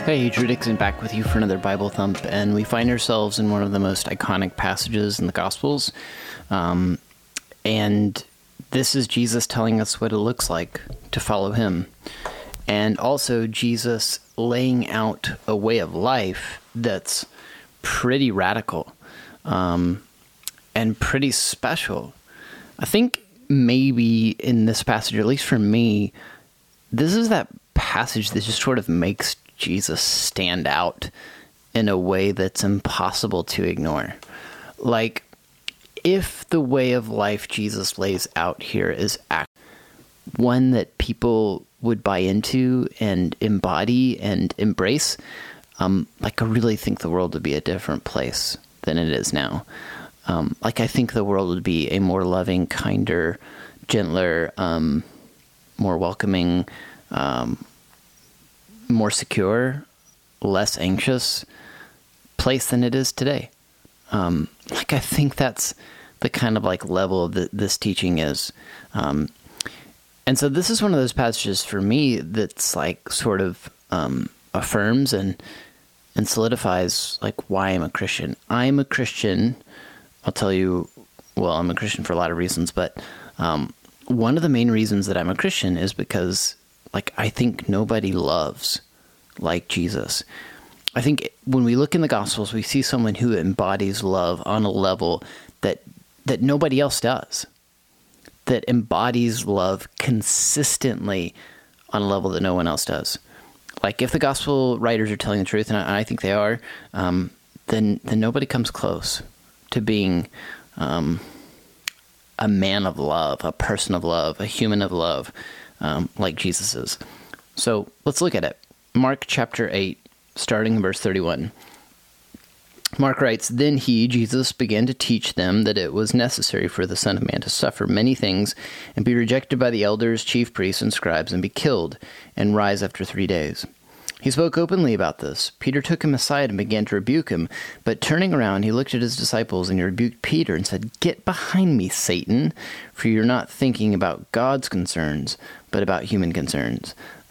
Hey, Drew Dixon back with you for another Bible Thump, and we find ourselves in one of the most iconic passages in the Gospels, and this is Jesus telling us what it looks like to follow him, and also Jesus laying out a way of life that's pretty radical, and pretty special. I think maybe in this passage, or at least for me, this is that passage that just sort of makes Jesus stand out in a way that's impossible to ignore. Like, if the way of life Jesus lays out here is one that people would buy into and embody and embrace, I really think the world would be a different place than it is now. I think the world would be a more loving, kinder, gentler, more welcoming, more secure, less anxious place than it is today. I think that's the kind of level of this teaching is. And so this is one of those passages for me that's sort of affirms and solidifies why I'm a Christian. I'm a Christian. I'll tell you, I'm a Christian for a lot of reasons, but one of the main reasons that I'm a Christian is because I think nobody loves like Jesus. I think when we look in the Gospels, we see someone who embodies love on a level that nobody else does, that embodies love consistently on a level that no one else does. If the Gospel writers are telling the truth, and I think they are, then nobody comes close to being a man of love, a person of love, a human of love, like Jesus is. So let's look at it. Mark chapter 8, starting in verse 31. Mark writes, "Then he, Jesus, began to teach them that it was necessary for the Son of Man to suffer many things and be rejected by the elders, chief priests, and scribes, and be killed, and rise after 3 days. He spoke openly about this. Peter took him aside and began to rebuke him, but turning around, he looked at his disciples, and he rebuked Peter and said, 'Get behind me, Satan, for you're not thinking about God's concerns, but about human concerns.'"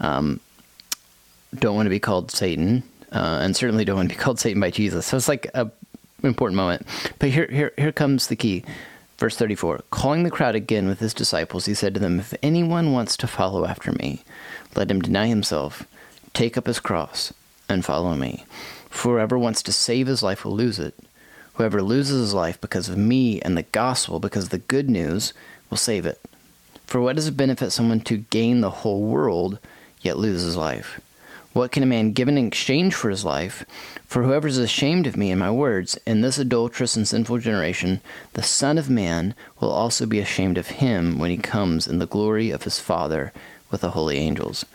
Don't want to be called Satan, and certainly don't want to be called Satan by Jesus. So it's a important moment. But here comes the key. Verse 34, "Calling the crowd again with his disciples, he said to them, 'If anyone wants to follow after me, let him deny himself, take up his cross, and follow me. For whoever wants to save his life will lose it. Whoever loses his life because of me and the gospel, because of the good news, will save it. For what does it benefit someone to gain the whole world, yet lose his life? What can a man give in exchange for his life? For whoever is ashamed of me and my words in this adulterous and sinful generation, the Son of Man will also be ashamed of him when he comes in the glory of his Father with the holy angels.'"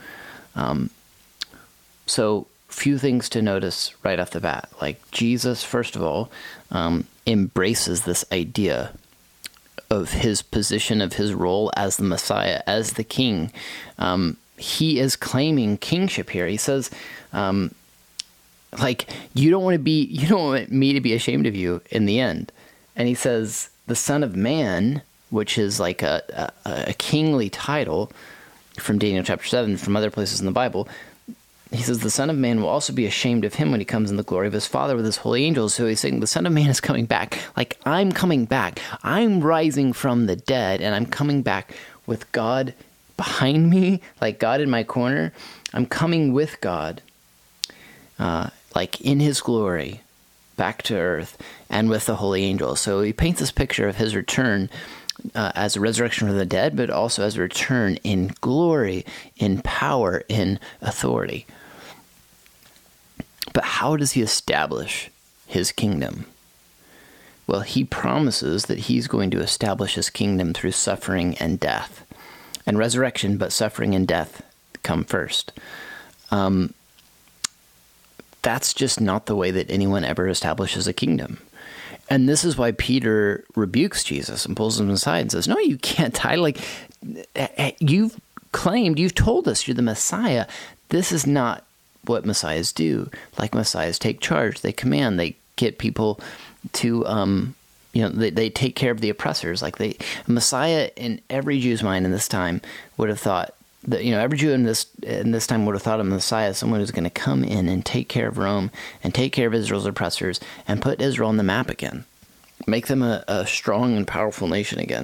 So, few things to notice right off the bat. Jesus, first of all, embraces this idea of his position, of his role as the Messiah, as the King. He is claiming kingship here. He says, you don't want me to be ashamed of you in the end. And he says, the Son of Man, which is a kingly title from Daniel chapter 7, from other places in the Bible, he says, the Son of Man will also be ashamed of him when he comes in the glory of his Father with his holy angels. So he's saying the Son of Man is coming back. I'm coming back. I'm rising from the dead, and I'm coming back with God behind me, God in my corner. I'm coming with God, in his glory, back to earth, and with the holy angels. So he paints this picture of his return as a resurrection from the dead, but also as a return in glory, in power, in authority. But how does he establish his kingdom? Well, he promises that he's going to establish his kingdom through suffering and death. And resurrection, but suffering and death come first. That's just not the way that anyone ever establishes a kingdom. And this is why Peter rebukes Jesus and pulls him aside and says, "No, you can't die. You've told us you're the Messiah. This is not what Messiahs do. Messiahs take charge, they command, they get people to they take care of the oppressors. A Messiah in every Jew's mind in this time would have thought every Jew in this time would have thought of Messiah as someone who's going to come in and take care of Rome and take care of Israel's oppressors and put Israel on the map again, make them a strong and powerful nation again.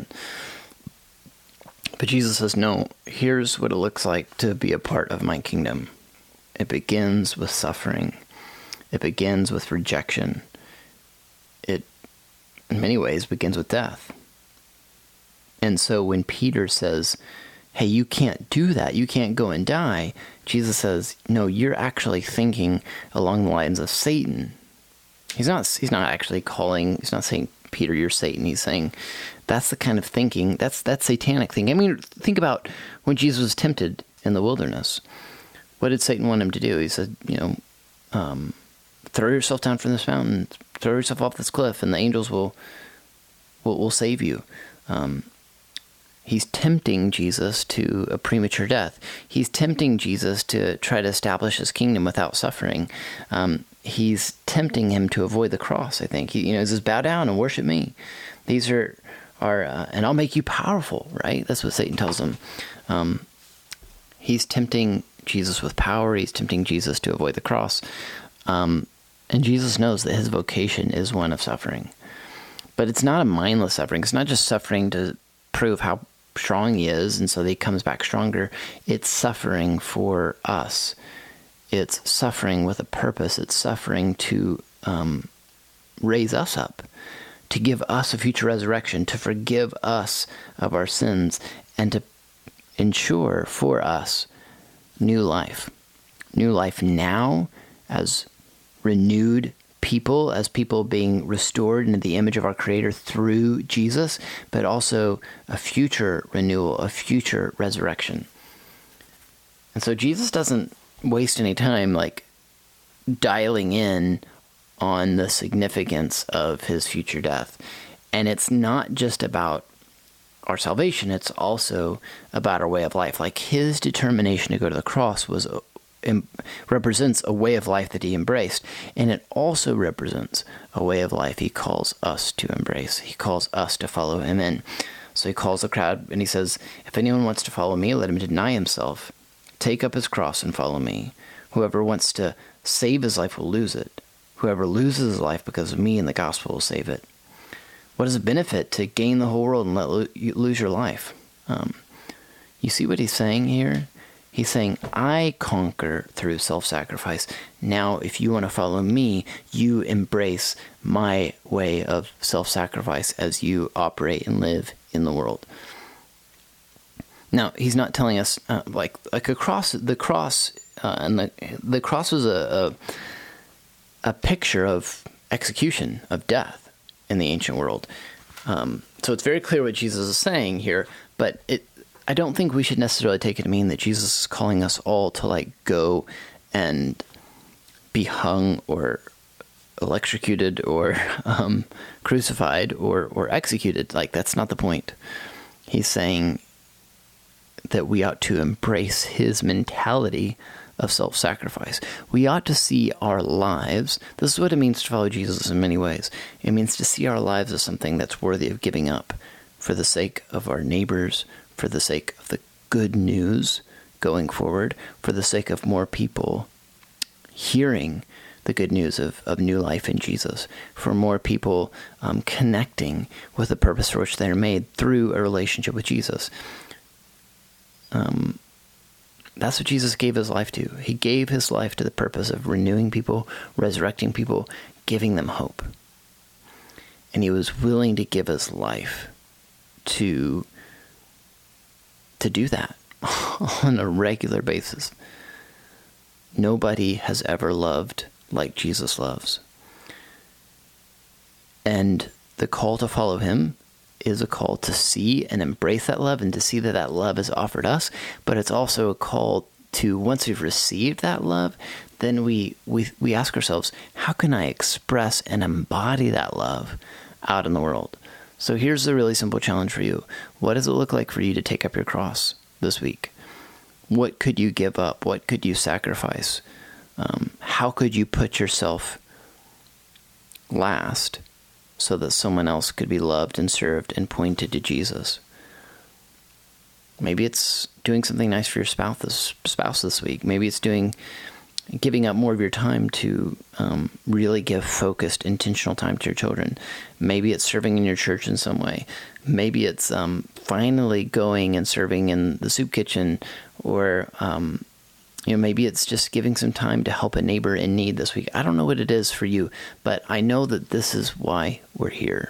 But Jesus says, no, here's what it looks like to be a part of my kingdom. It begins with suffering. It begins with rejection. It, in many ways, begins with death. And so when Peter says, hey, you can't do that, you can't go and die, Jesus says, no, you're actually thinking along the lines of Satan. He's not saying, Peter, you're Satan. He's saying that's the kind of thinking, that's satanic thinking. I mean, think about when Jesus was tempted in the wilderness. What did Satan want him to do? He said, throw yourself down from this mountain, throw yourself off this cliff, and the angels will save you. He's tempting Jesus to a premature death. He's tempting Jesus to try to establish his kingdom without suffering. He's tempting him to avoid the cross, I think. He says, bow down and worship me. These are and I'll make you powerful, right? That's what Satan tells him. He's tempting Jesus with power. He's tempting Jesus to avoid the cross. And Jesus knows that his vocation is one of suffering. But it's not a mindless suffering. It's not just suffering to prove how strong he is, and so that he comes back stronger. It's suffering for us. It's suffering with a purpose. It's suffering to raise us up, to give us a future resurrection, to forgive us of our sins, and to ensure for us new life. New life now as renewed people, as people being restored into the image of our Creator through Jesus, but also a future renewal, a future resurrection. And so Jesus doesn't waste any time dialing in on the significance of his future death. And it's not just about our salvation, it's also about our way of life. His determination to go to the cross represents a way of life that he embraced, and it also represents a way of life he calls us to embrace. He calls us to follow him in. So he calls the crowd and he says, if anyone wants to follow me, let him deny himself, take up his cross and follow me. Whoever wants to save his life will lose it. Whoever loses his life because of me and the gospel will save it. What does it benefit to gain the whole world and lose your life? You see what he's saying here? He's saying, I conquer through self-sacrifice. Now, if you want to follow me, you embrace my way of self-sacrifice as you operate and live in the world. Now, he's not telling us, like a cross, the cross was a picture of execution, of death in the ancient world. So it's very clear what Jesus is saying here, but I don't think we should necessarily take it to mean that Jesus is calling us all to go and be hung or electrocuted or crucified or executed. That's not the point. He's saying that we ought to embrace his mentality of self-sacrifice. We ought to see our lives. This is what it means to follow Jesus in many ways. It means to see our lives as something that's worthy of giving up for the sake of our neighbors, for the sake of the good news going forward, for the sake of more people hearing the good news of new life in Jesus, for more people connecting with the purpose for which they are made through a relationship with Jesus. That's what Jesus gave his life to. He gave his life to the purpose of renewing people, resurrecting people, giving them hope. And he was willing to give his life to do that on a regular basis. Nobody has ever loved like Jesus loves. And the call to follow him is a call to see and embrace that love and to see that that love is offered us, but it's also a call to, once we've received that love, then we ask ourselves, how can I express and embody that love out in the world? So here's a really simple challenge for you. What does it look like for you to take up your cross this week? What could you give up? What could you sacrifice? How could you put yourself last so that someone else could be loved and served and pointed to Jesus? Maybe it's doing something nice for your spouse this week. Maybe it's giving up more of your time to really give focused, intentional time to your children. Maybe it's serving in your church in some way. Maybe it's finally going and serving in the soup kitchen, or maybe it's just giving some time to help a neighbor in need this week. I don't know what it is for you, but I know that this is why we're here.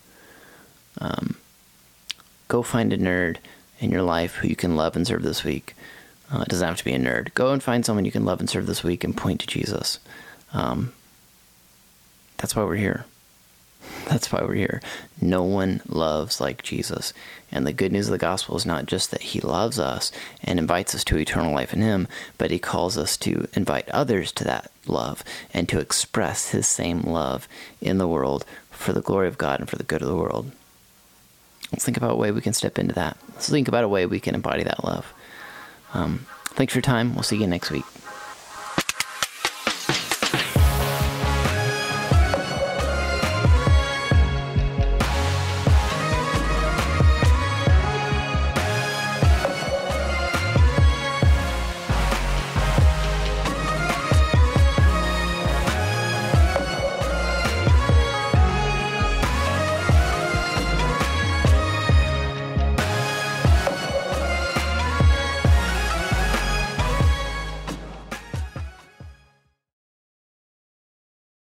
Go find a nerd in your life who you can love and serve this week. It doesn't have to be a nerd. Go and find someone you can love and serve this week and point to Jesus. That's why we're here. That's why we're here. No one loves like Jesus. And the good news of the gospel is not just that he loves us and invites us to eternal life in him, but he calls us to invite others to that love and to express his same love in the world for the glory of God and for the good of the world. Let's think about a way we can step into that. Let's think about a way we can embody that love. Thanks for your time. We'll see you next week.